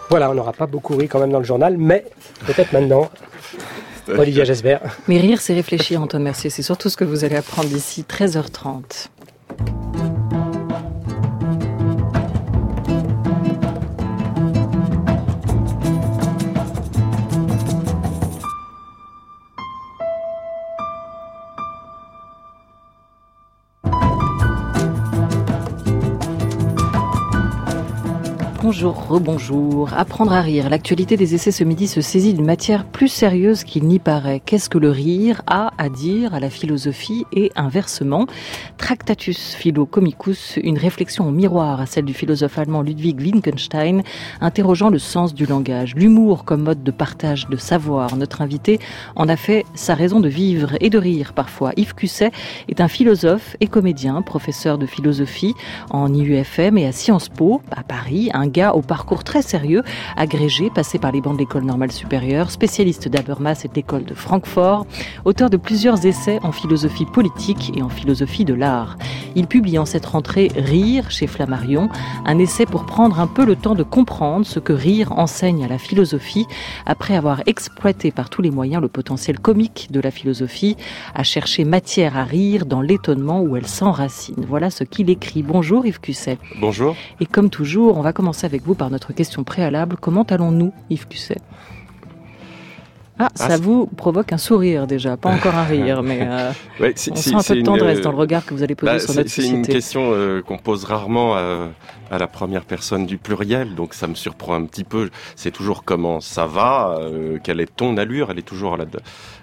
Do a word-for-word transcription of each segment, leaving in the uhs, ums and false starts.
Voilà, on n'aura pas beaucoup ri quand même dans le journal, mais peut-être maintenant. Olivia Gesbert. Mais rire, c'est réfléchir, Antoine Mercier. C'est surtout ce que vous allez apprendre d'ici treize heures trente. Bonjour, rebonjour. Apprendre à rire. L'actualité des essais ce midi se saisit d'une matière plus sérieuse qu'il n'y paraît. Qu'est-ce que le rire a à dire à la philosophie et inversement? Tractatus philo comicus, une réflexion au miroir à celle du philosophe allemand Ludwig Wittgenstein, interrogeant le sens du langage. L'humour comme mode de partage de savoir. Notre invité en a fait sa raison de vivre et de rire parfois. Yves Cusset est un philosophe et comédien, professeur de philosophie en I U F M et à Sciences Po, à Paris, un gars au parcours très sérieux, agrégé, passé par les bancs de l'École normale supérieure, spécialiste d'Habermas et de l'École de Francfort, auteur de plusieurs essais en philosophie politique et en philosophie de l'art. Il publie en cette rentrée Rire chez Flammarion, un essai pour prendre un peu le temps de comprendre ce que rire enseigne à la philosophie, après avoir exploité par tous les moyens le potentiel comique de la philosophie, à chercher matière à rire dans l'étonnement où elle s'enracine. Voilà ce qu'il écrit. Bonjour Yves Cusset. Bonjour. Et comme toujours, on va commencer avec vous par notre question préalable. Comment allons-nous, Yves Cusset ? Ah, ça ah, vous provoque un sourire déjà, pas encore un rire, mais euh, ouais, c'est, on c'est, sent un peu de tendresse une, dans le regard que vous allez poser bah, sur c'est, notre c'est société. C'est une question euh, qu'on pose rarement à, à la première personne du pluriel, donc ça me surprend un petit peu. C'est toujours comment ça va, euh, quelle est ton allure, elle est toujours à la,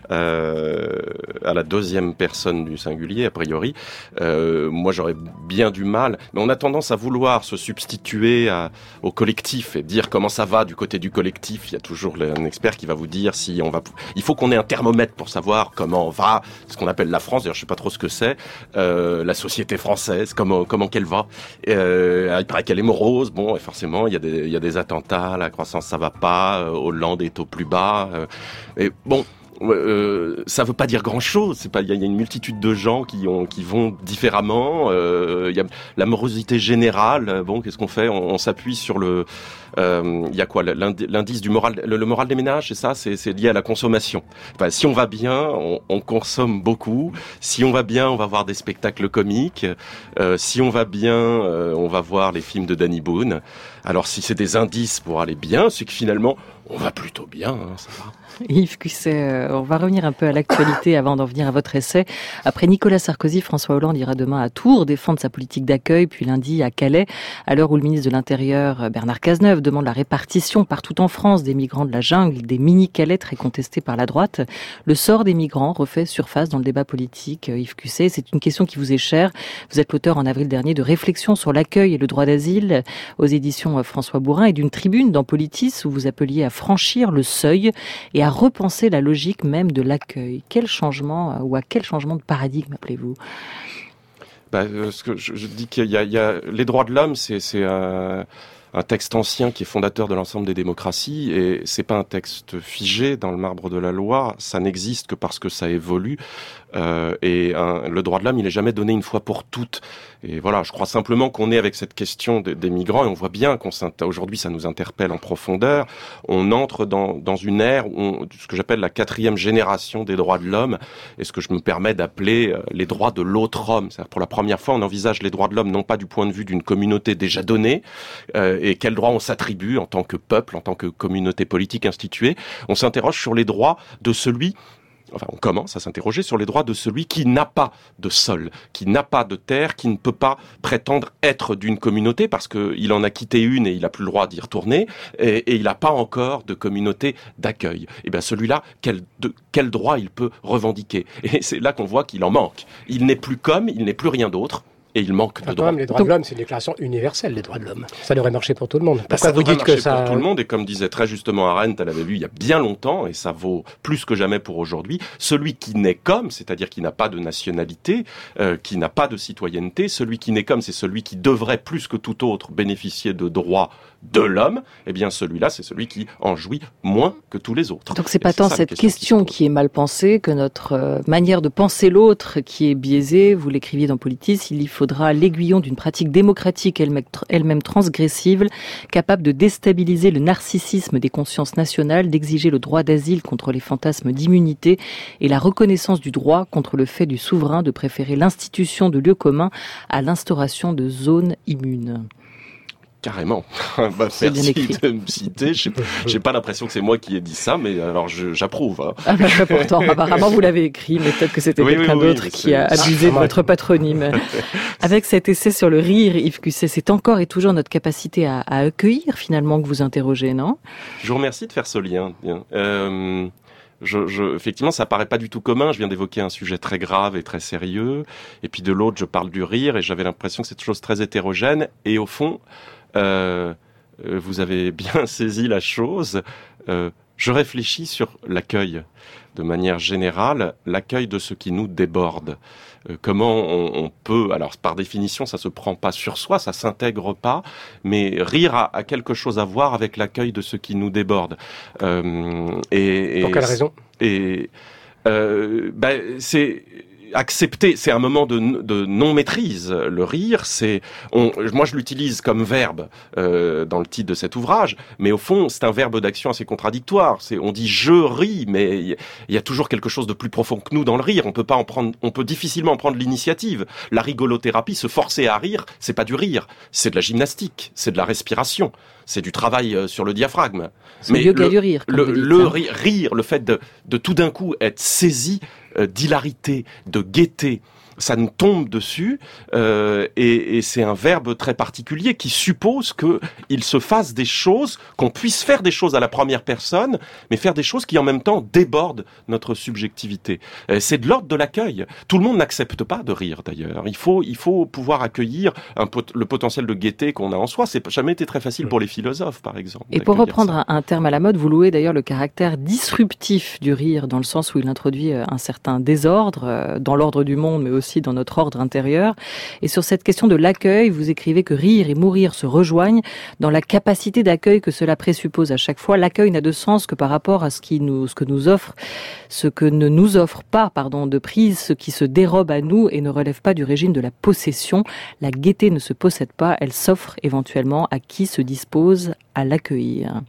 euh, à la deuxième personne du singulier, a priori. Euh, moi, j'aurais bien du mal, mais on a tendance à vouloir se substituer à, au collectif et dire comment ça va du côté du collectif. Il y a toujours un expert qui va vous dire si on va... Il faut qu'on ait un thermomètre pour savoir comment va ce qu'on appelle la France. D'ailleurs, je sais pas trop ce que c'est. Euh, la société française, comment comment qu'elle va. Euh, il paraît qu'elle est morose. Bon, et forcément, il y a des il y a des attentats. La croissance, ça va pas. Euh, Hollande est au plus bas. Euh, et bon. Euh, ça veut pas dire grand-chose. C'est pas. Il y, y a une multitude de gens qui ont, qui vont différemment. Euh, il y a la morosité générale. Bon, qu'est-ce qu'on fait ? On, on s'appuie sur le. Il euh, y a quoi ? L'indice du moral, le, le moral des ménages, c'est ça ? C'est, c'est lié à la consommation. Enfin, si on va bien, on, on consomme beaucoup. Si on va bien, on va voir des spectacles comiques. Euh, si on va bien, euh, on va voir les films de Danny Boone. Alors, si c'est des indices pour aller bien, c'est que finalement, on va plutôt bien. Hein, ça va. Yves Cusset, on va revenir un peu à l'actualité avant d'en venir à votre essai. Après Nicolas Sarkozy, François Hollande ira demain à Tours défendre sa politique d'accueil, puis lundi à Calais, à l'heure où le ministre de l'Intérieur, Bernard Cazeneuve, demande la répartition partout en France des migrants de la jungle, des mini-Calais très contestés par la droite. Le sort des migrants refait surface dans le débat politique. Yves Cusset, c'est une question qui vous est chère. Vous êtes l'auteur en avril dernier de Réflexions sur l'accueil et le droit d'asile aux éditions François Bourin et d'une tribune dans Politis où vous appeliez à franchir le seuil et à repenser la logique même de l'accueil. Quel changement ou à quel changement de paradigme appelez-vous ? Bah, ce que je, je dis qu'il y a, il y a les droits de l'homme, c'est, c'est un, un texte ancien qui est fondateur de l'ensemble des démocraties et c'est pas un texte figé dans le marbre de la loi. Ça n'existe que parce que ça évolue. Euh, et un, le droit de l'homme, il est jamais donné une fois pour toutes. Et voilà, je crois simplement qu'on est avec cette question des, des migrants et on voit bien qu'on aujourd'hui ça nous interpelle en profondeur. On entre dans, dans une ère où on, ce que j'appelle la quatrième génération des droits de l'homme et ce que je me permets d'appeler euh, les droits de l'autre homme. C'est-à-dire pour la première fois, on envisage les droits de l'homme non pas du point de vue d'une communauté déjà donnée euh, et quels droits on s'attribue en tant que peuple, en tant que communauté politique instituée. On s'interroge sur les droits de celui Enfin, on commence à s'interroger sur les droits de celui qui n'a pas de sol, qui n'a pas de terre, qui ne peut pas prétendre être d'une communauté parce qu'il en a quitté une et il n'a plus le droit d'y retourner et, et il n'a pas encore de communauté d'accueil. Et bien celui-là, quel, de, quel droit il peut revendiquer ? Et c'est là qu'on voit qu'il en manque. Il n'est plus comme, il n'est plus rien d'autre. Et il manque de droits. Les droits de l'homme, c'est une déclaration universelle des droits de l'homme. Ça devrait marcher pour tout le monde. Pourquoi ça vous dites que ça pour tout le monde et comme disait très justement Arendt, elle avait lu il y a bien longtemps et ça vaut plus que jamais pour aujourd'hui. Celui qui naît comme, c'est-à-dire qui n'a pas de nationalité, euh, qui n'a pas de citoyenneté, celui qui naît comme, c'est celui qui devrait plus que tout autre bénéficier de droits de l'homme. Eh bien, celui-là, c'est celui qui en jouit moins que tous les autres. Donc c'est pas tant cette question qui est mal pensée que notre euh, manière de penser l'autre qui est biaisée. Vous l'écriviez dans Politis, il y faut faudra l'aiguillon d'une pratique démocratique elle-même transgressive, capable de déstabiliser le narcissisme des consciences nationales, d'exiger le droit d'asile contre les fantasmes d'immunité et la reconnaissance du droit contre le fait du souverain de préférer l'institution de lieux communs à l'instauration de zones immunes. Carrément. bah, merci de me citer. Je n'ai pas l'impression que c'est moi qui ai dit ça, mais alors je, j'approuve. Hein. Ah bah, pourtant, apparemment vous l'avez écrit, mais peut-être que c'était oui, quelqu'un oui, d'autre oui, qui a abusé de votre patronyme. Avec cet essai sur le rire, Yves Cusset, c'est encore et toujours notre capacité à, à accueillir finalement que vous interrogez, non ? Je vous remercie de faire ce lien. Euh, je, je, effectivement, ça paraît pas du tout commun. Je viens d'évoquer un sujet très grave et très sérieux, et puis de l'autre, je parle du rire, et j'avais l'impression que c'est une chose très hétérogène, et au fond, Euh, vous avez bien saisi la chose. Euh, je réfléchis sur l'accueil. De manière générale, l'accueil de ce qui nous déborde. Euh, comment on, on peut... Alors, par définition, ça se prend pas sur soi, ça s'intègre pas, mais rire a, a quelque chose à voir avec l'accueil de ce qui nous déborde. Euh, et, et, Pour quelle raison ? Et euh, ben, c'est... accepter, c'est un moment de, de non-maîtrise. Le rire, c'est, on, moi je l'utilise comme verbe euh, dans le titre de cet ouvrage, mais au fond c'est un verbe d'action assez contradictoire. C'est, on dit je ris, mais il y, y a toujours quelque chose de plus profond que nous dans le rire. On peut pas en prendre, on peut difficilement en prendre l'initiative. La rigolothérapie, se forcer à rire, c'est pas du rire, c'est de la gymnastique, c'est de la respiration, c'est du travail sur le diaphragme. C'est mais le yoga du rire. Le, le rire, rire, le fait de, de tout d'un coup être saisi d'hilarité, de gaieté, ça nous tombe dessus, euh, et, et c'est un verbe très particulier qui suppose qu'il se fasse des choses, qu'on puisse faire des choses à la première personne, mais faire des choses qui en même temps débordent notre subjectivité. Euh, c'est de l'ordre de l'accueil. Tout le monde n'accepte pas de rire d'ailleurs. Il faut, il faut pouvoir accueillir un pot- le potentiel de gaieté qu'on a en soi. C'est jamais été très facile pour les philosophes, par exemple. Et pour reprendre ça. un terme à la mode, vous louez d'ailleurs le caractère disruptif du rire, dans le sens où il introduit un certain désordre dans l'ordre du monde, mais aussi dans notre ordre intérieur. Et sur cette question de l'accueil, vous écrivez que rire et mourir se rejoignent dans la capacité d'accueil que cela présuppose à chaque fois. L'accueil n'a de sens que par rapport à ce qui nous, ce que nous offre, ce que ne nous offre pas, pardon, de prise, ce qui se dérobe à nous et ne relève pas du régime de la possession. La gaieté ne se possède pas, elle s'offre éventuellement à qui se dispose à l'accueillir.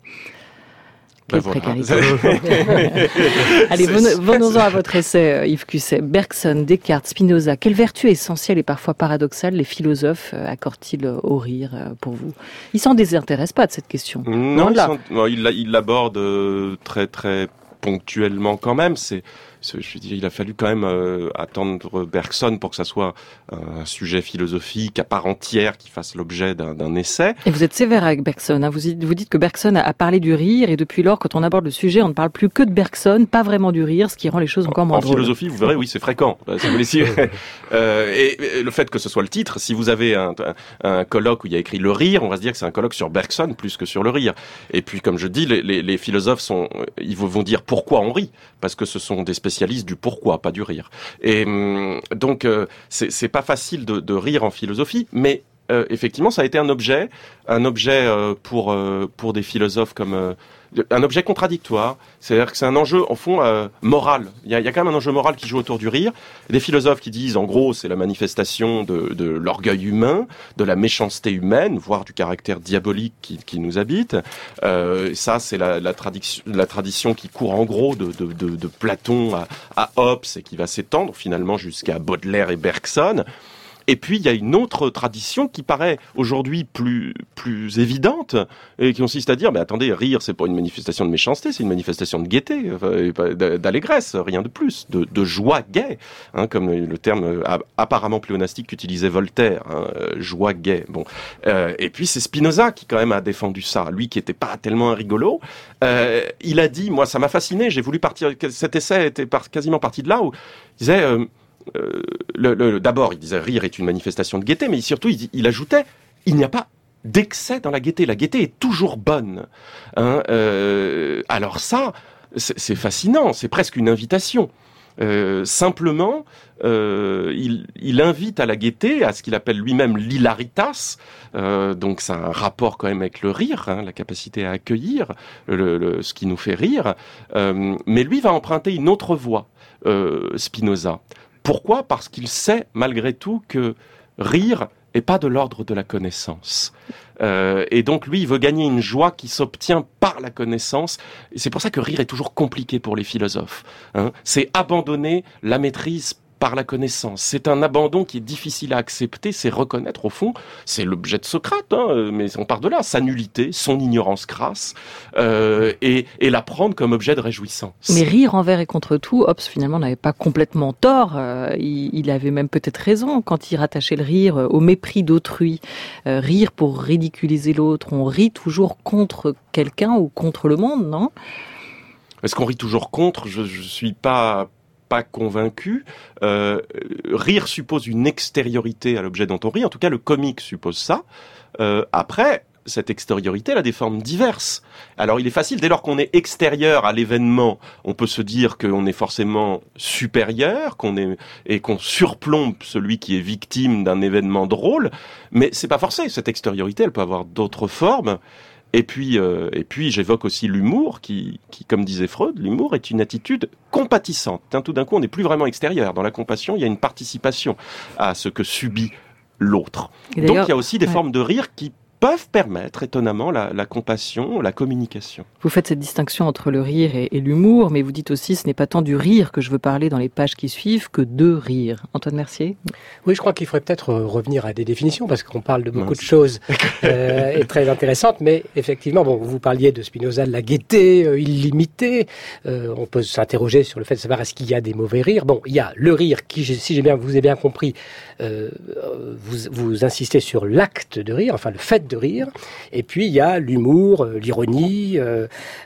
Quelle ben précarité. Voilà. Allez, venons-en à votre essai, Yves Cusset. Bergson, Descartes, Spinoza, quelle vertu essentielle et parfois paradoxale les philosophes accordent-ils au rire pour vous ? Ils s'en désintéressent pas de cette question. Non, ils il l'abordent très très ponctuellement quand même. C'est Je veux dire, il a fallu quand même euh, attendre Bergson pour que ça soit un sujet philosophique à part entière qui fasse l'objet d'un, d'un essai. Et vous êtes sévère avec Bergson, hein. vous, vous dites que Bergson a parlé du rire, et depuis lors, quand on aborde le sujet, on ne parle plus que de Bergson, pas vraiment du rire, ce qui rend les choses encore moins en drôles. En philosophie, vous verrez, oui, c'est fréquent. Si vous voulez, euh, et, et le fait que ce soit le titre, si vous avez un, un, un colloque où il y a écrit le rire, on va se dire que c'est un colloque sur Bergson plus que sur le rire. Et puis, comme je dis, les, les, les philosophes sont, ils vont dire pourquoi on rit, parce que ce sont des spécialistes du pourquoi, pas du rire. Et donc, euh, c'est, c'est pas facile de, de rire en philosophie, mais euh, effectivement, ça a été un objet, un objet euh, pour euh, pour des philosophes comme euh, un objet contradictoire. C'est-à-dire que c'est un enjeu, en fond, euh, moral. Il y a, il y a quand même un enjeu moral qui joue autour du rire. Des philosophes qui disent, en gros, c'est la manifestation de, de l'orgueil humain, de la méchanceté humaine, voire du caractère diabolique qui, qui nous habite. Euh, ça, c'est la, la, tradition, la tradition qui court, en gros, de, de, de, de Platon à, à Hobbes et qui va s'étendre, finalement, jusqu'à Baudelaire et Bergson. Et puis, il y a une autre tradition qui paraît aujourd'hui plus plus évidente et qui consiste à dire, mais attendez, rire, c'est pas une manifestation de méchanceté, c'est une manifestation de gaieté, d'allégresse, rien de plus, de, de joie gaie, hein, comme le terme apparemment pléonastique qu'utilisait Voltaire, hein, joie gaie. Bon, euh, et puis c'est Spinoza qui quand même a défendu ça, lui qui était pas tellement un rigolo. Euh, il a dit, moi ça m'a fasciné, j'ai voulu partir, cet essai était par, quasiment parti de là où il disait. Euh, Euh, le, le, d'abord, il disait rire est une manifestation de gaieté, mais surtout, il, il ajoutait il n'y a pas d'excès dans la gaieté. La gaieté est toujours bonne. Hein, euh, alors ça, c'est, c'est fascinant, c'est presque une invitation. Euh, simplement, euh, il, il invite à la gaieté, à ce qu'il appelle lui-même l'hilaritas, euh, donc c'est un rapport quand même avec le rire, hein, la capacité à accueillir le, le, ce qui nous fait rire, euh, mais lui va emprunter une autre voie, euh, Spinoza. Pourquoi ? Parce qu'il sait malgré tout que rire est pas de l'ordre de la connaissance. Euh, et donc lui, il veut gagner une joie qui s'obtient par la connaissance. Et c'est pour ça que rire est toujours compliqué pour les philosophes. Hein. C'est abandonner la maîtrise par la connaissance. C'est un abandon qui est difficile à accepter, c'est reconnaître au fond, c'est l'objet de Socrate, hein, mais on part de là, sa nullité, son ignorance crasse, euh, et, et la prendre comme objet de réjouissance. Mais rire envers et contre tout, Hobbes finalement n'avait pas complètement tort, euh, il, il avait même peut-être raison quand il rattachait le rire au mépris d'autrui. Euh, rire pour ridiculiser l'autre, on rit toujours contre quelqu'un ou contre le monde, non ? Est-ce qu'on rit toujours contre ? Je, je suis pas... pas convaincu. Euh, rire suppose une extériorité à l'objet dont on rit. En tout cas, le comique suppose ça. Euh, après, cette extériorité, elle a des formes diverses. Alors, il est facile, dès lors qu'on est extérieur à l'événement, on peut se dire qu'on est forcément supérieur, qu'on est, et qu'on surplombe celui qui est victime d'un événement drôle. Mais c'est pas forcé. Cette extériorité, elle peut avoir d'autres formes. Et puis, euh, et puis, j'évoque aussi l'humour, qui, qui, comme disait Freud, l'humour est une attitude compatissante. Hein, tout d'un coup, on n'est plus vraiment extérieur. Dans la compassion, il y a une participation à ce que subit l'autre. Donc, il y a aussi des ouais. formes de rire qui peuvent permettre, étonnamment, la, la compassion, la communication. Vous faites cette distinction entre le rire et, et l'humour, mais vous dites aussi ce n'est pas tant du rire que je veux parler dans les pages qui suivent que de rire. Antoine Mercier ? Oui, je crois qu'il faudrait peut-être revenir à des définitions, parce qu'on parle de beaucoup Mince. de choses euh, et très intéressantes, mais effectivement, bon, vous parliez de Spinoza, de la gaieté euh, illimitée. Euh, on peut s'interroger sur le fait de savoir est-ce qu'il y a des mauvais rires. Bon, il y a le rire qui, si j'ai bien, vous ai bien compris, euh, vous, vous insistez sur l'acte de rire, enfin le fait de rire, et puis il y a l'humour, euh, l'ironie, euh,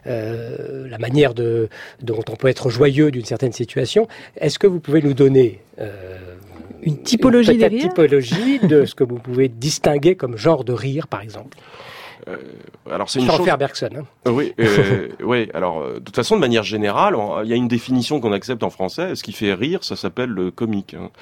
euh, la manière de, dont on peut être joyeux d'une certaine situation. Est-ce que vous pouvez nous donner euh, une typologie une des rires ? typologie de ce que vous pouvez distinguer comme genre de rire, par exemple ? Euh, alors c'est une Sans chose... faire Bergson. Hein. Oui, euh, oui. Alors, euh, de toute façon, de manière générale, il y a une définition qu'on accepte en français. Ce qui fait rire, ça s'appelle le comique. Hein.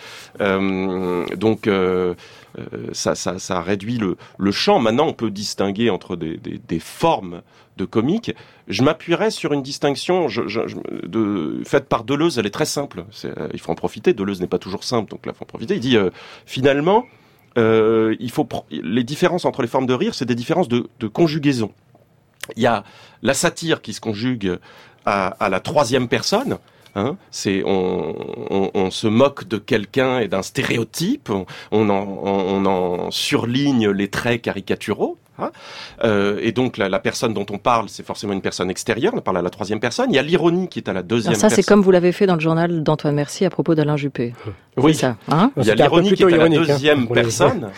Euh, donc, euh, euh, ça, ça, ça réduit le, le champ. Maintenant, on peut distinguer entre des, des, des formes de comique. Je m'appuierais sur une distinction je, je, je, de, faite par Deleuze. Elle est très simple. C'est, euh, il faut en profiter. Deleuze n'est pas toujours simple, donc là, il faut en profiter. Il dit euh, finalement. Euh, il faut pr- les différences entre les formes de rire, c'est des différences de, de conjugaison. Il y a la satire qui se conjugue à, à la troisième personne. Hein, c'est on, on, on se moque de quelqu'un et d'un stéréotype. On, on, en, on en surligne les traits caricaturaux. Hein, euh, et donc la, la personne dont on parle, c'est forcément une personne extérieure. On parle à la troisième personne. Il y a l'ironie qui est à la deuxième personne. Ça, personne. c'est comme vous l'avez fait dans le journal d'Antoine Mercier à propos d'Alain Juppé. Oui, c'est ça. Hein il y a l'ironie qui est à la deuxième hein, personne.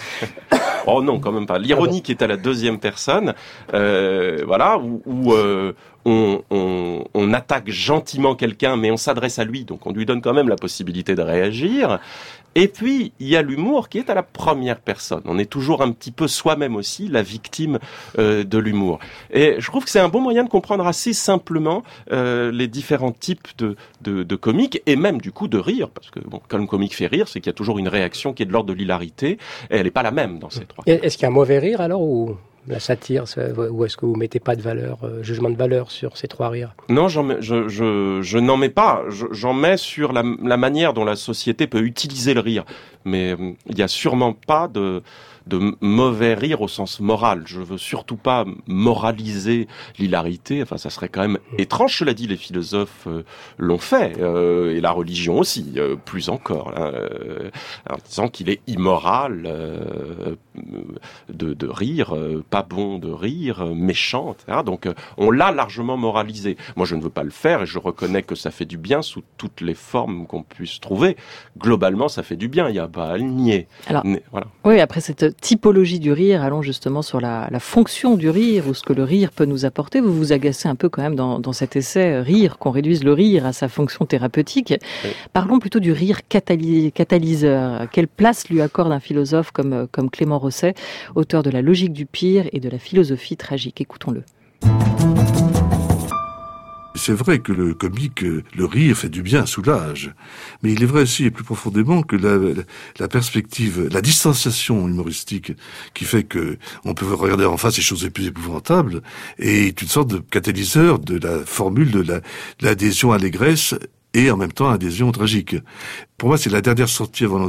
Oh non, quand même pas. L'ironie qui est à la deuxième personne, euh, voilà, où, où euh, on, on, on attaque gentiment quelqu'un, mais on s'adresse à lui, donc on lui donne quand même la possibilité de réagir. Et puis, il y a l'humour qui est à la première personne. On est toujours un petit peu soi-même aussi la victime euh, de l'humour. Et je trouve que c'est un bon moyen de comprendre assez simplement euh, les différents types de, de, de comiques et même du coup de rire. Parce que bon, quand le comique fait rire, c'est qu'il y a toujours une réaction qui est de l'ordre de l'hilarité et elle n'est pas la même dans ces trois. Est-ce qu'il y a un mauvais rire alors ou la satire, ou est-ce que vous mettez pas de valeur, euh, jugement de valeur sur ces trois rires ? Non, j'en mets, je, je, je n'en mets pas. Je, j'en mets sur la, la manière dont la société peut utiliser le rire. Mais il euh, n'y a sûrement pas de, de mauvais rire au sens moral. Je veux surtout pas moraliser l'hilarité. Enfin, ça serait quand même étrange. Cela dit, les philosophes euh, l'ont fait, euh, et la religion aussi, euh, plus encore, hein, euh, en disant qu'il est immoral euh, de, de rire, euh, pas bon de rire, euh, méchant, et cetera. Donc, euh, on l'a largement moralisé. Moi, je ne veux pas le faire, et je reconnais que ça fait du bien sous toutes les formes qu'on puisse trouver. Globalement, ça fait du bien. Il y a pas à le nier. Alors, Mais, voilà. Oui, après cette typologie du rire, allons justement sur la, la fonction du rire ou ce que le rire peut nous apporter. Vous vous agacez un peu quand même dans, dans cet essai Rire, qu'on réduise le rire à sa fonction thérapeutique. Oui. Parlons plutôt du rire cataly- catalyseur. Quelle place lui accorde un philosophe comme, comme Clément Rosset, auteur de La logique du pire et de la philosophie tragique ? Écoutons-le. C'est vrai que le comique, le rire fait du bien, soulage. Mais il est vrai aussi et plus profondément que la, la perspective, la distanciation humoristique qui fait que on peut regarder en face les choses les plus épouvantables est une sorte de catalyseur de la formule de, la, de l'adhésion à l'allégresse et en même temps adhésion tragique. Pour moi, c'est la dernière sortie avant le,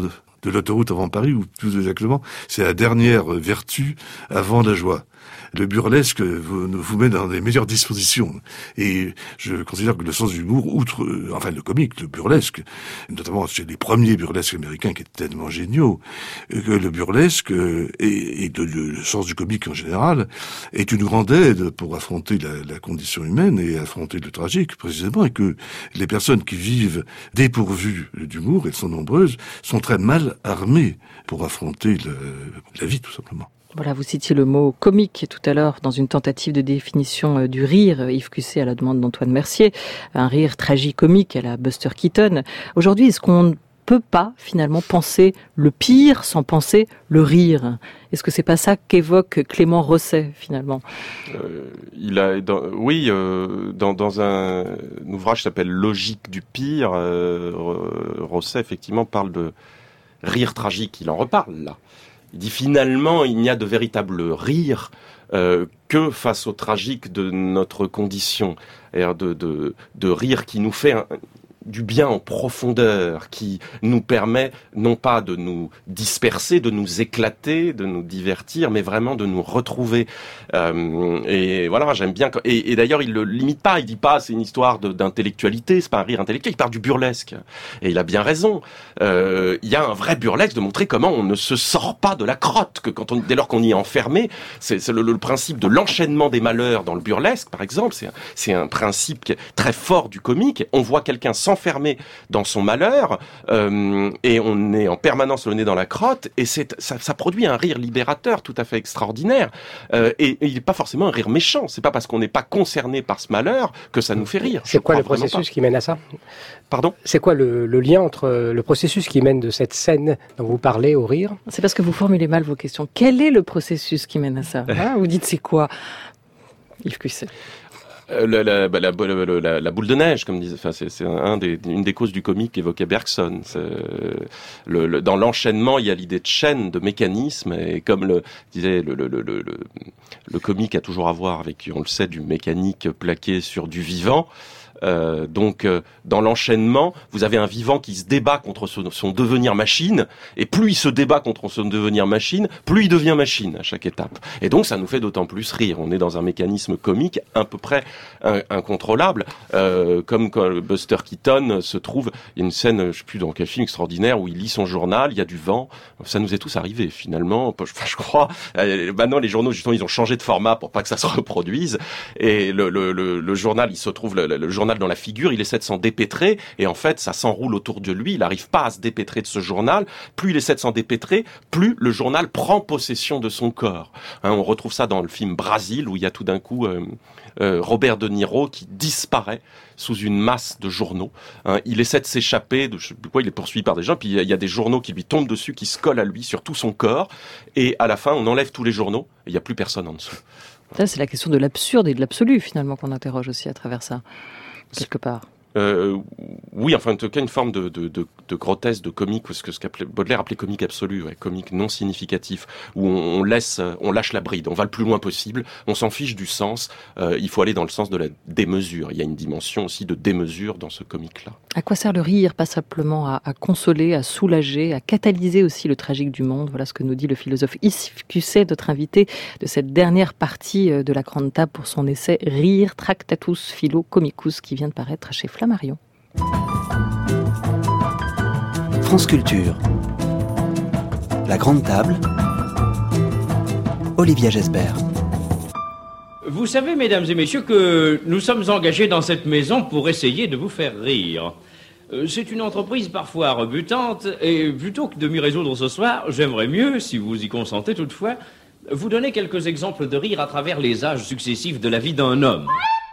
de l'autoroute avant Paris, ou plus exactement, c'est la dernière vertu avant la joie. Le burlesque vous, vous met dans les meilleures dispositions. Et je considère que le sens de l'humour, outre, euh, enfin le comique, le burlesque, notamment chez les premiers burlesques américains qui étaient tellement géniaux, que le burlesque euh, et, et le, le sens du comique en général est une grande aide pour affronter la, la condition humaine et affronter le tragique, précisément, et que les personnes qui vivent dépourvues d'humour, elles sont nombreuses, sont très mal armées pour affronter le, la vie, tout simplement. Voilà, vous citiez le mot comique tout à l'heure dans une tentative de définition du rire, Yves Cusset à la demande d'Antoine Mercier, un rire tragicomique à la Buster Keaton. Aujourd'hui, est-ce qu'on ne peut pas finalement penser le pire sans penser le rire ? Est-ce que c'est pas ça qu'évoque Clément Rosset finalement ? euh, Il a, dans, oui, euh, dans, dans un, un ouvrage qui s'appelle Logique du pire, euh, Rosset effectivement parle de rire tragique. Il en reparle là. Il dit finalement, il n'y a de véritable rire euh, que face au tragique de notre condition, et de, de, de rire qui nous fait un, du bien en profondeur, qui nous permet non pas de nous disperser, de nous éclater, de nous divertir, mais vraiment de nous retrouver. Euh, et voilà, j'aime bien. Et, et d'ailleurs, il le limite pas. Il dit pas c'est une histoire de, d'intellectualité, c'est pas un rire intellectuel. Il parle du burlesque. Et il a bien raison. Euh, il y a un vrai burlesque de montrer comment on ne se sort pas de la crotte, que quand on, dès lors qu'on y est enfermé, c'est, c'est le, le principe de l'enchaînement des malheurs dans le burlesque, par exemple. C'est un, c'est un principe très fort du comique. On voit quelqu'un sans enfermé dans son malheur euh, et on est en permanence le nez dans la crotte et c'est, ça, ça produit un rire libérateur tout à fait extraordinaire euh, et, et il n'est pas forcément un rire méchant, c'est pas parce qu'on n'est pas concerné par ce malheur que ça nous fait rire. C'est quoi le processus qui mène à ça ? Pardon ? C'est quoi le, le lien entre le processus qui mène de cette scène dont vous parlez au rire ? C'est parce que vous formulez mal vos questions. Quel est le processus qui mène à ça ? Hein ? Vous dites c'est quoi ? Yves Cusset. Euh, la, la, la, la, la, la boule de neige, comme disait, enfin, c'est, c'est un des, une des causes du comique qu'évoquait Bergson. C'est, le, le, dans l'enchaînement, il y a l'idée de chaîne, de mécanisme, et comme le disait le, le, le, le, le comique a toujours à voir avec, on le sait, du mécanique plaqué sur du vivant. Euh, donc, euh, dans l'enchaînement, vous avez un vivant qui se débat contre son, son devenir machine, et plus il se débat contre son devenir machine, plus il devient machine à chaque étape. Et donc, ça nous fait d'autant plus rire. On est dans un mécanisme comique à peu près un, incontrôlable, euh, comme quand Buster Keaton se trouve, il y a une scène, je sais plus dans quel film extraordinaire, où il lit son journal, il y a du vent. Ça nous est tous arrivé, finalement. Enfin, je crois. Euh, maintenant, les journaux, justement, ils ont changé de format pour pas que ça se reproduise. Et le, le, le, le journal, il se trouve, le, le journal dans la figure, il essaie de s'en dépêtrer et en fait ça s'enroule autour de lui, il n'arrive pas à se dépêtrer de ce journal. Plus il essaie de s'en dépêtrer, plus le journal prend possession de son corps. Hein, on retrouve ça dans le film Brasil où il y a tout d'un coup euh, euh, Robert De Niro qui disparaît sous une masse de journaux. Hein, il essaie de s'échapper, de, je sais plus quoi, il est poursuivi par des gens, puis il y a des journaux qui lui tombent dessus, qui se collent à lui sur tout son corps et à la fin on enlève tous les journaux et il n'y a plus personne en dessous. Ça, c'est la question de l'absurde et de l'absolu finalement qu'on interroge aussi à travers ça. Quelque part. Euh, oui, enfin en tout cas une forme de, de, de, de grotesque, de comique, ce que ce qu'appelait Baudelaire appelait comique absolu, ouais, comique non significatif, où on, on laisse, on lâche la bride, on va le plus loin possible, on s'en fiche du sens. Euh, il faut aller dans le sens de la démesure. Il y a une dimension aussi de démesure dans ce comique-là. À quoi sert le rire ? Pas simplement à, à consoler, à soulager, à catalyser aussi le tragique du monde. Voilà ce que nous dit le philosophe Yves Cusset, notre invité de cette dernière partie de la Grande Table pour son essai Rire Tractatus Philo Comicus qui vient de paraître chez Flammarion. France Culture. La Grande Table. Olivier Gesbert. Vous savez, mesdames et messieurs, que nous sommes engagés dans cette maison pour essayer de vous faire rire. C'est une entreprise parfois rebutante, et plutôt que de m'y résoudre ce soir, j'aimerais mieux, si vous y consentez toutefois, vous donner quelques exemples de rire à travers les âges successifs de la vie d'un homme.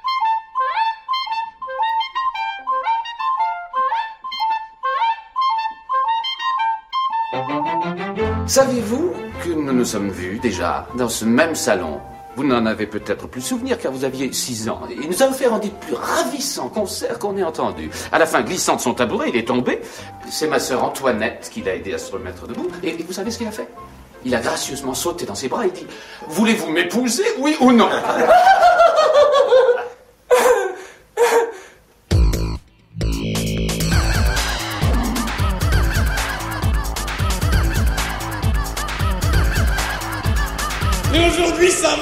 Savez-vous que nous nous sommes vus déjà dans ce même salon? Vous n'en avez peut-être plus souvenir car vous aviez six ans. Et nous avons fait un des plus ravissants concerts qu'on ait entendus. À la fin, glissant de son tabouret, il est tombé. C'est ma sœur Antoinette qui l'a aidé à se remettre debout. Et vous savez ce qu'il a fait? Il a gracieusement sauté dans ses bras et dit « Voulez-vous m'épouser, oui ou non ?»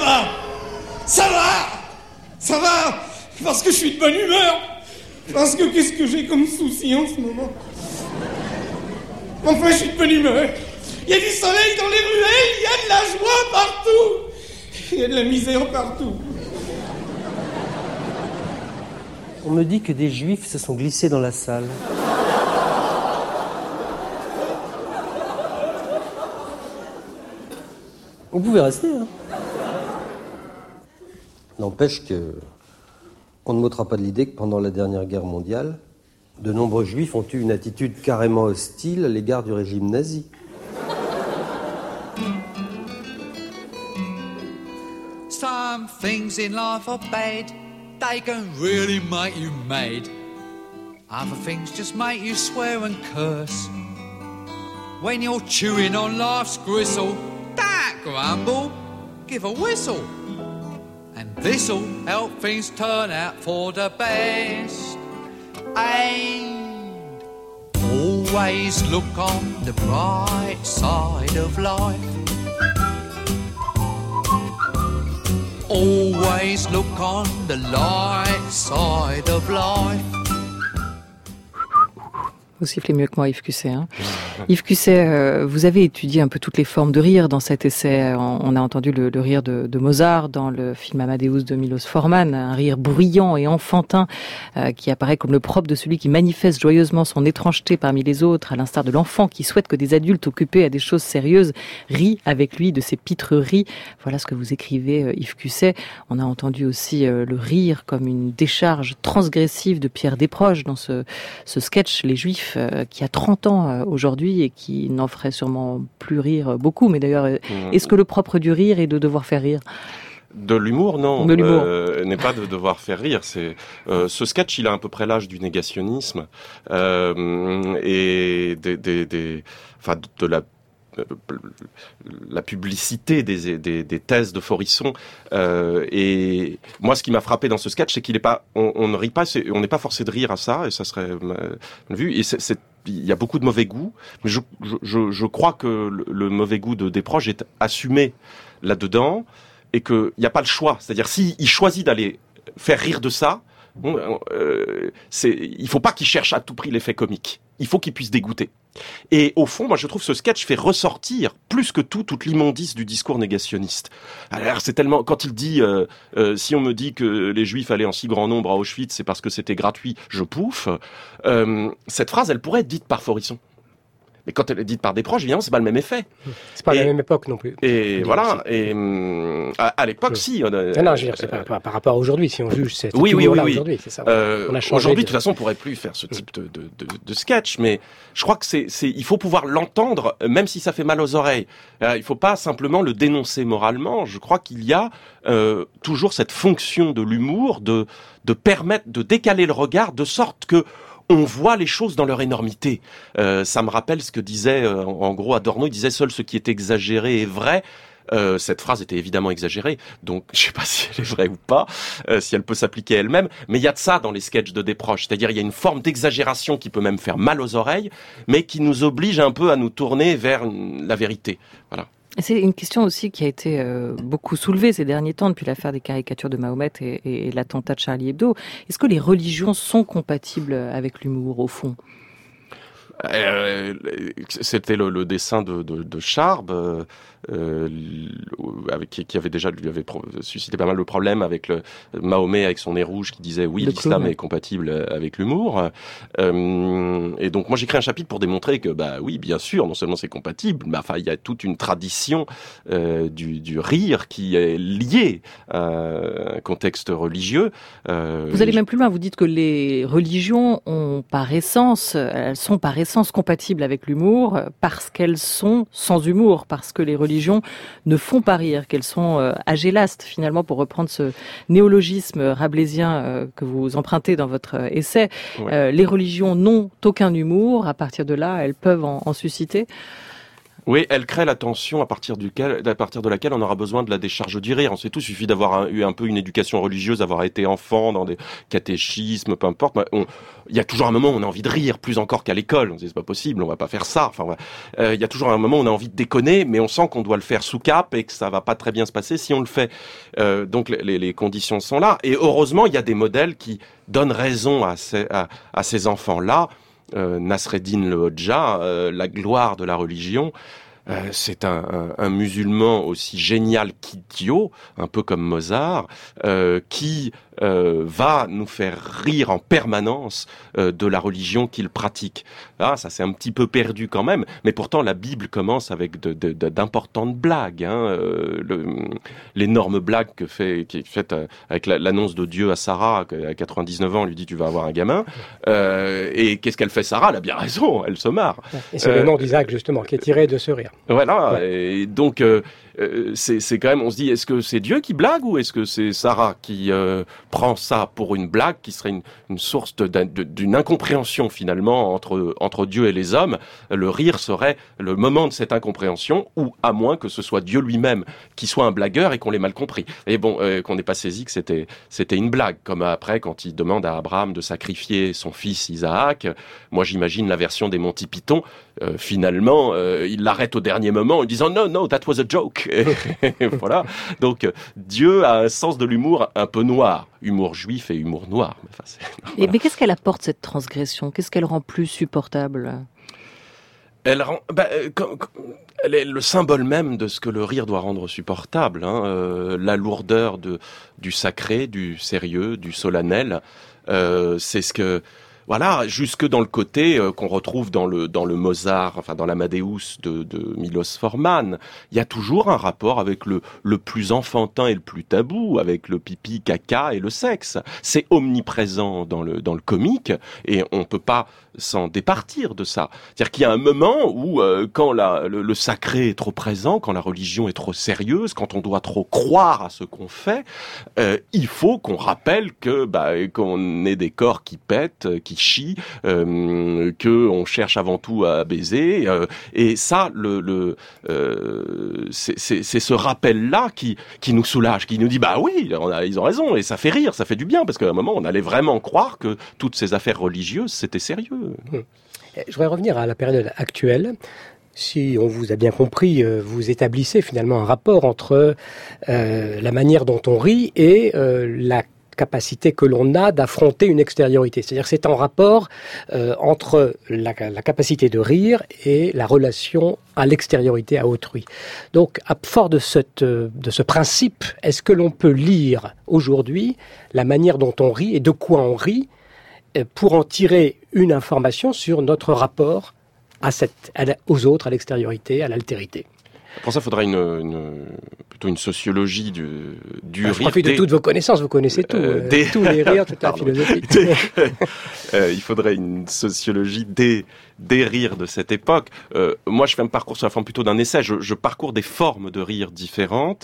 va, ça va, ça va, parce que je suis de bonne humeur, parce que qu'est-ce que j'ai comme souci en ce moment. Enfin, je suis de bonne humeur. Il y a du soleil dans les ruelles, il y a de la joie partout, il y a de la misère partout. On me dit que des juifs se sont glissés dans la salle. Vous pouvez rester, hein. N'empêche que on ne m'ôtera pas de l'idée que pendant la dernière guerre mondiale, de nombreux juifs ont eu une attitude carrément hostile à l'égard du régime nazi. Some things in life are bad. They can really make you mad. Other things just make you swear and curse. When you're chewing on life's gristle, don't grumble, give a whistle. And this'll help things turn out for the best. And always look on the bright side of life. Always look on the light side of life. Vous sifflez mieux que moi, Yves Cusset. Hein. Yves Cusset, euh, vous avez étudié un peu toutes les formes de rire dans cet essai. On a entendu le, le rire de, de Mozart dans le film Amadeus de Milos Forman, un rire bruyant et enfantin euh, qui apparaît comme le propre de celui qui manifeste joyeusement son étrangeté parmi les autres, à l'instar de l'enfant qui souhaite que des adultes occupés à des choses sérieuses rient avec lui de ses pitreries. Voilà ce que vous écrivez, euh, Yves Cusset. On a entendu aussi euh, le rire comme une décharge transgressive de Pierre Desproges dans ce, ce sketch Les Juifs, qui a trente ans aujourd'hui et qui n'en ferait sûrement plus rire beaucoup. Mais d'ailleurs, mmh. est-ce que le propre du rire est de devoir faire rire ? De l'humour, non. De l'humour. Euh, n'est pas de devoir faire rire. C'est euh, ce sketch, il a à peu près l'âge du négationnisme euh, et des, des, des, enfin, de la la publicité des, des, des thèses de Forisson. Euh, et moi, ce qui m'a frappé dans ce sketch, c'est qu'il est pas, on, on ne rit pas, c'est, on n'est pas forcé de rire à ça, et ça serait mal vu. Et c'est, c'est, il y a beaucoup de mauvais goût, mais je, je, je crois que le, le mauvais goût de Desproges est assumé là-dedans, et qu'il n'y a pas le choix. C'est-à-dire, s'il choisit d'aller faire rire de ça, bon, euh, c'est, il faut pas qu'il cherche à tout prix l'effet comique. Il faut qu'il puisse dégoûter. Et au fond, moi, je trouve que ce sketch fait ressortir plus que tout toute l'immondice du discours négationniste. Alors, c'est tellement quand il dit euh, euh, si on me dit que les Juifs allaient en si grand nombre à Auschwitz, c'est parce que c'était gratuit, je pouffe. Euh, cette phrase, elle pourrait être dite par Forisson. Mais quand elle est dite par Desproges, évidemment, c'est pas le même effet. C'est pas et, la même époque non plus. Et voilà. Et hum, à, à l'époque, oui. si. On a, non, non, je veux dire, c'est pas, pas par rapport à aujourd'hui. Si on juge cette oui, oui, oui, oui. aujourd'hui, c'est ça. Euh, on a changé aujourd'hui, de de toute façon, on pourrait plus faire ce type de, de, de, de sketch. Mais je crois que c'est, c'est, il faut pouvoir l'entendre, même si ça fait mal aux oreilles. Euh, il faut pas simplement le dénoncer moralement. Je crois qu'il y a euh, toujours cette fonction de l'humour, de, de permettre, de décaler le regard, de sorte que on voit les choses dans leur énormité. Euh, ça me rappelle ce que disait, euh, en gros, Adorno, il disait « Seul ce qui est exagéré est vrai ». Euh, cette phrase était évidemment exagérée, donc je sais pas si elle est vraie ou pas, euh, si elle peut s'appliquer elle-même, mais il y a de ça dans les sketchs de Desproges, c'est-à-dire il y a une forme d'exagération qui peut même faire mal aux oreilles, mais qui nous oblige un peu à nous tourner vers une, la vérité. Voilà. C'est une question aussi qui a été euh, beaucoup soulevée ces derniers temps depuis l'affaire des caricatures de Mahomet et, et, et l'attentat de Charlie Hebdo. Est-ce que les religions sont compatibles avec l'humour, au fond ? Euh, c'était le, le dessin de, de, de Charb, euh, euh, avec qui, qui avait déjà lui avait suscité pas mal de problèmes avec le Mahomet avec son nez rouge qui disait oui, le l'islam clown, est compatible avec l'humour. Euh, et donc moi j'écris un chapitre pour démontrer que bah oui, bien sûr, non seulement c'est compatible, mais enfin il y a toute une tradition euh, du, du rire qui est liée à un contexte religieux. Euh, vous allez même plus loin, vous dites que les religions ont par essence, elles sont par essence sens compatibles avec l'humour parce qu'elles sont sans humour, parce que les religions ne font pas rire, qu'elles sont euh, agélastes finalement, pour reprendre ce néologisme rabelaisien euh, que vous empruntez dans votre euh, essai. Ouais. Euh, les religions n'ont aucun humour, à partir de là, elles peuvent en, en susciter. Oui, elle crée la tension à partir, duquel, à partir de laquelle on aura besoin de la décharge du rire. On sait tout, il suffit d'avoir un, eu un peu une éducation religieuse, d'avoir été enfant dans des catéchismes, peu importe. On, il y a toujours un moment où on a envie de rire, plus encore qu'à l'école. On se dit, c'est pas possible, on va pas faire ça. Enfin, ouais. euh, il y a toujours un moment où on a envie de déconner, mais on sent qu'on doit le faire sous cap et que ça va pas très bien se passer si on le fait. Euh, donc les, les conditions sont là. Et heureusement, il y a des modèles qui donnent raison à ces, à, à ces enfants-là. Euh, Nasreddin le Hodja, euh, la gloire de la religion, euh, c'est un, un, un musulman aussi génial qu'idiot, un peu comme Mozart, euh, qui euh, va nous faire rire en permanence euh, de la religion qu'il pratique. Ah, ça c'est un petit peu perdu quand même, mais pourtant la Bible commence avec de, de, de, d'importantes blagues. Hein, euh, le, l'énorme blague que fait, qui est faite euh, avec la, l'annonce de Dieu à Sarah, à quatre-vingt-dix-neuf ans, on lui dit tu vas avoir un gamin. Euh, et qu'est-ce qu'elle fait Sarah? Elle a bien raison, elle se marre. Et c'est euh, le nom d'Isaac justement qui est tiré de ce rire. Voilà, ouais. Et donc euh, euh, c'est, c'est quand même, on se dit, est-ce que c'est Dieu qui blague ou est-ce que c'est Sarah qui euh, prend ça pour une blague qui serait une, une source de, de, d'une incompréhension finalement entre, entre Dieu et les hommes? Le rire serait le moment de cette incompréhension, ou à moins que ce soit Dieu lui-même qui soit un blagueur et qu'on l'ait mal compris. Et bon, euh, qu'on n'ait pas saisi que c'était, c'était une blague, comme après quand il demande à Abraham de sacrifier son fils Isaac. Moi j'imagine la version des Monty Python. Euh, finalement, euh, il l'arrête au dernier moment en disant « No, no, that was a joke ». Voilà. Donc, euh, Dieu a un sens de l'humour un peu noir. Humour juif et humour noir. Enfin, c'est, et, voilà. Mais qu'est-ce qu'elle apporte, cette transgression? Qu'est-ce qu'elle rend plus supportable? Elle rend... Bah, euh, comme, comme, elle est le symbole même de ce que le rire doit rendre supportable. Hein. Euh, la lourdeur de, du sacré, du sérieux, du solennel. Euh, c'est ce que... Voilà, jusque dans le côté euh, qu'on retrouve dans le dans le Mozart, enfin dans l'Amadeus de, de Milos Forman, il y a toujours un rapport avec le le plus enfantin et le plus tabou, avec le pipi, caca et le sexe. C'est omniprésent dans le dans le comique et on peut pas s'en départir de ça. C'est-à-dire qu'il y a un moment où euh, quand la, le, le sacré est trop présent, quand la religion est trop sérieuse, quand on doit trop croire à ce qu'on fait, euh, il faut qu'on rappelle que bah qu'on ait des corps qui pètent, qui chient, euh, que on cherche avant tout à baiser, euh, et ça, le, le euh, c'est, c'est, c'est ce rappel-là qui qui nous soulage, qui nous dit bah oui, on a, ils ont raison, et ça fait rire, ça fait du bien, parce qu'à un moment on allait vraiment croire que toutes ces affaires religieuses c'était sérieux. Hum. Je voudrais revenir à la période actuelle. Si on vous a bien compris, vous établissez finalement un rapport entre euh, la manière dont on rit et euh, la capacité que l'on a d'affronter une extériorité. C'est-à-dire que c'est en rapport euh, entre la, la capacité de rire et la relation à l'extériorité, à autrui. Donc, à fort de, cette, de ce principe, est-ce que l'on peut lire aujourd'hui la manière dont on rit et de quoi on rit pour en tirer une information sur notre rapport à cette, à la, aux autres, à l'extériorité, à l'altérité? Pour ça, il faudrait une, une, plutôt une sociologie du, du ah, rire. Je profite de toutes vos connaissances, vous connaissez tout. Euh, des... Tous les rires, toute la philosophie. Des... euh, il faudrait une sociologie des, des rires de cette époque. Euh, moi, je fais un parcours sur la forme plutôt d'un essai. Je, je parcours des formes de rire différentes.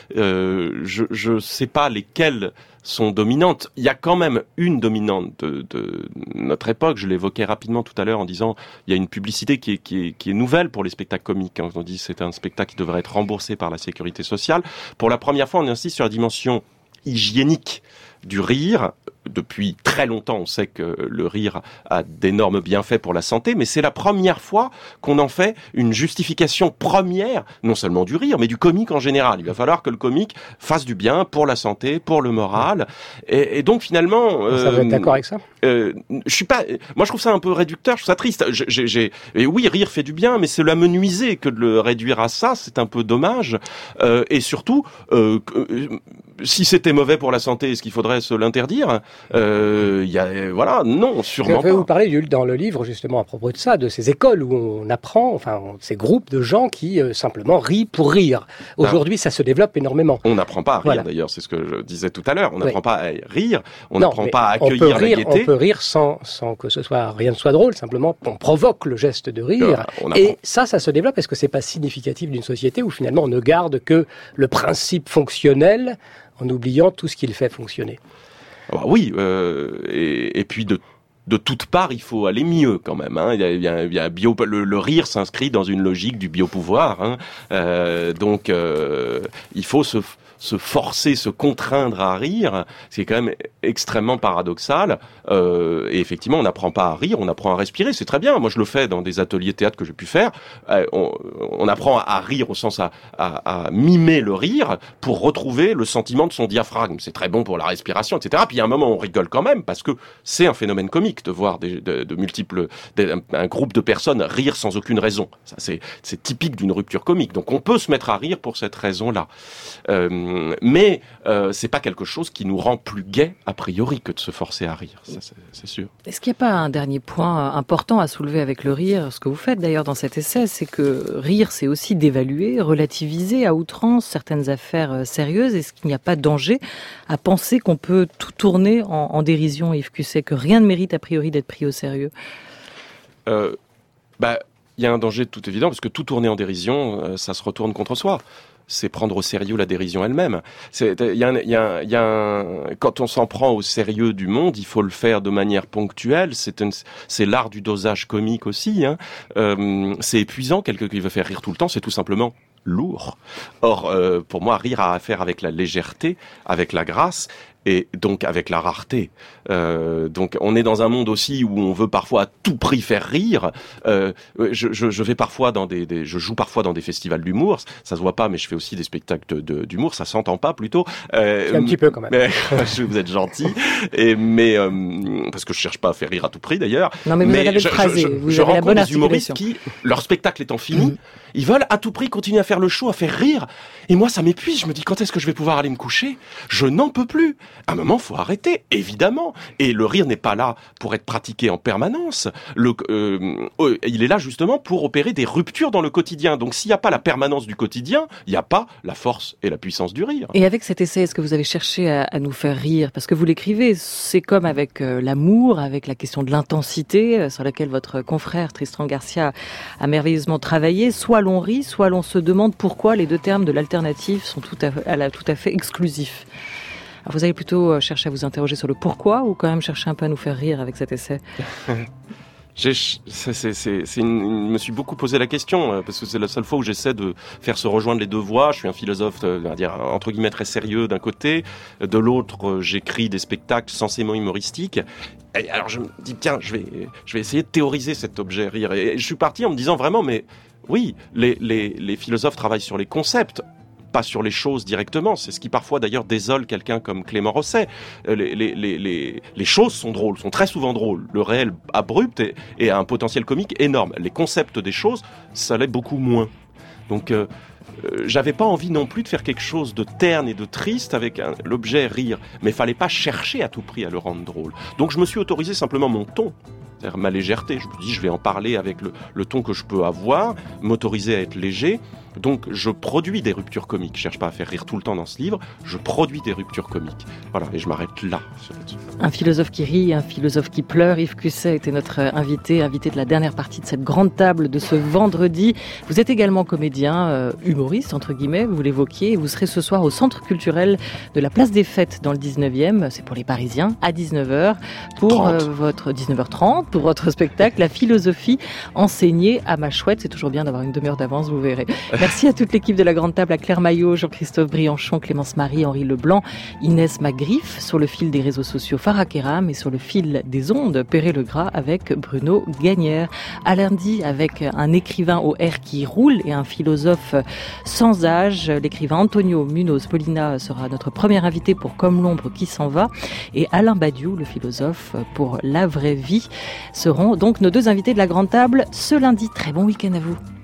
Euh, je ne sais pas lesquelles sont dominantes. Il y a quand même une dominante de, de notre époque. Je l'évoquais rapidement tout à l'heure en disant il y a une publicité qui est, qui est, qui est nouvelle pour les spectacles comiques. Hein. On dit c'est un spectacle qui devrait être remboursé par la sécurité sociale. Pour la première fois, on insiste sur la dimension hygiénique du rire. Depuis très longtemps, on sait que le rire a d'énormes bienfaits pour la santé, mais c'est la première fois qu'on en fait une justification première, non seulement du rire, mais du comique en général. Il va falloir que le comique fasse du bien pour la santé, pour le moral, et, et donc finalement... Euh, ça va être d'accord avec ça euh, je suis pas... Moi, je trouve ça un peu réducteur, je trouve ça triste. J'ai, j'ai, et oui, rire fait du bien, mais c'est l'amenuiser que de le réduire à ça, c'est un peu dommage. Euh, et surtout, euh, euh, si c'était mauvais pour la santé, est-ce qu'il faudrait se l'interdire ? Euh, y a, voilà, non, sûrement pas. Vous parlez dans le livre justement à propos de ça, de ces écoles où on apprend, enfin ces groupes de gens qui euh, simplement rient pour rire. Aujourd'hui, ça se développe énormément. On n'apprend pas à rire voilà. D'ailleurs, c'est ce que je disais tout à l'heure. On n'apprend oui. pas à rire, on n'apprend pas à accueillir rire, la gaieté. On peut rire sans, sans que ce soit rien ne soit drôle, simplement on provoque le geste de rire. Euh, Et ça, ça se développe. Est-ce que c'est pas significatif d'une société où finalement on ne garde que le principe fonctionnel en oubliant tout ce qu'il fait fonctionner? Alors oui, euh, et, et puis de de toutes parts, il faut aller mieux quand même. Hein. Il y a, il y a, il y a bio, le, le rire s'inscrit dans une logique du biopouvoir. Hein. Euh, donc, euh, il faut se, se forcer, se contraindre à rire. C'est quand même extrêmement paradoxal. Euh, et effectivement, on n'apprend pas à rire, on apprend à respirer. C'est très bien. Moi, je le fais dans des ateliers théâtre que j'ai pu faire. Euh, on, on apprend à rire au sens à, à, à mimer le rire pour retrouver le sentiment de son diaphragme. C'est très bon pour la respiration, et cetera. Puis il y a un moment où on rigole quand même parce que c'est un phénomène comique de voir des, de, de multiples, des, un, un groupe de personnes rire sans aucune raison. Ça, c'est, c'est typique d'une rupture comique. Donc, on peut se mettre à rire pour cette raison-là. Euh, mais euh, c'est pas quelque chose qui nous rend plus gai a priori que de se forcer à rire. Ça, c'est, c'est sûr. Est-ce qu'il n'y a pas un dernier point important à soulever avec le rire, ce que vous faites d'ailleurs dans cet essai, c'est que rire, c'est aussi d'évaluer, relativiser à outrance certaines affaires sérieuses. Est-ce qu'il n'y a pas de danger à penser qu'on peut tout tourner en, en dérision, Yves Cusset, que rien ne mérite a priori d'être pris au sérieux? Euh, bah, il y a un danger tout évident, parce que tout tourner en dérision, euh, ça se retourne contre soi. C'est prendre au sérieux la dérision elle-même. C'est, y a un, y a un, y a un, quand on s'en prend au sérieux du monde, il faut le faire de manière ponctuelle. C'est, une, c'est l'art du dosage comique aussi. Hein. Euh, c'est épuisant, quelqu'un qui veut faire rire tout le temps, c'est tout simplement lourd. Or, euh, pour moi, rire a à faire avec la légèreté, avec la grâce, et donc avec la rareté. Euh, donc on est dans un monde aussi où on veut parfois à tout prix faire rire. Euh, je, je, je vais parfois dans des, des, je joue parfois dans des festivals d'humour. Ça se voit pas, mais je fais aussi des spectacles de, de, d'humour. Ça s'entend pas plutôt. Euh, un petit peu quand même. Mais, vous êtes gentil. Et mais euh, parce que je cherche pas à faire rire à tout prix d'ailleurs. Non mais vous mais avez je, le phrasé. Je, je, vous je avez rencontre la bonne des humoristes qui, leur spectacle étant fini, mmh. ils veulent à tout prix continuer à faire le show, à faire rire. Et moi, ça m'épuise. Je me dis quand est-ce que je vais pouvoir aller me coucher? Je n'en peux plus. À un moment, faut arrêter, évidemment. Et le rire n'est pas là pour être pratiqué en permanence. Le, euh, euh, il est là justement pour opérer des ruptures dans le quotidien. Donc s'il n'y a pas la permanence du quotidien, il n'y a pas la force et la puissance du rire. Et avec cet essai, est-ce que vous avez cherché à, à nous faire rire? Parce que vous l'écrivez, c'est comme avec euh, l'amour, avec la question de l'intensité, euh, sur laquelle votre confrère Tristan Garcia a merveilleusement travaillé. Soit l'on rit, soit l'on se demande pourquoi les deux termes de l'alternative sont tout à, à la, tout à fait exclusifs. Alors vous avez plutôt cherché à vous interroger sur le pourquoi ou quand même cherché un peu à nous faire rire avec cet essai? J'ai, c'est, c'est, c'est, c'est une, je me suis beaucoup posé la question parce que c'est la seule fois où j'essaie de faire se rejoindre les deux voies. Je suis un philosophe, on va dire entre guillemets très sérieux d'un côté, de l'autre j'écris des spectacles censément humoristiques. Et alors je me dis tiens, je vais, je vais essayer de théoriser cet objet rire. Et je suis parti en me disant vraiment, mais oui, les, les, les philosophes travaillent sur les concepts, pas sur les choses directement. C'est ce qui parfois d'ailleurs désole quelqu'un comme Clément Rosset. Les, les, les, les, les choses sont drôles, sont très souvent drôles. Le réel abrupt et, et a un potentiel comique énorme. Les concepts des choses, ça l'est beaucoup moins. Donc euh, euh, j'avais pas envie non plus de faire quelque chose de terne et de triste avec un, l'objet rire. Mais il fallait pas chercher à tout prix à le rendre drôle. Donc je me suis autorisé simplement mon ton. C'est-à-dire ma légèreté. Je me dis, je vais en parler avec le, le ton que je peux avoir, m'autoriser à être léger. Donc, je produis des ruptures comiques. Je cherche pas à faire rire tout le temps dans ce livre. Je produis des ruptures comiques. Voilà, et je m'arrête là. Un philosophe qui rit, un philosophe qui pleure. Yves Cusset était notre invité, invité de la dernière partie de cette grande table de ce vendredi. Vous êtes également comédien, euh, humoriste, entre guillemets, vous l'évoquiez. Vous serez ce soir au Centre culturel de la Place des Fêtes dans le dix-neuvième. C'est pour les Parisiens, à dix-neuf heures. Pour euh, votre dix-neuf heures trente, pour votre spectacle, La philosophie enseignée à ma chouette. C'est toujours bien d'avoir une demi-heure d'avance, vous verrez. Merci à toute l'équipe de la Grande Table, à Claire Maillot, Jean-Christophe Brianchon, Clémence Marie, Henri Leblanc, Inès Magriffe, sur le fil des réseaux sociaux Farah Kéram et sur le fil des ondes Perret Legras avec Bruno Gagnère. À lundi avec un écrivain au R qui roule et un philosophe sans âge. L'écrivain Antonio Munoz Polina sera notre premier invité pour Comme l'ombre qui s'en va et Alain Badiou, le philosophe pour La vraie vie, seront donc nos deux invités de la Grande Table ce lundi. Très bon week-end à vous.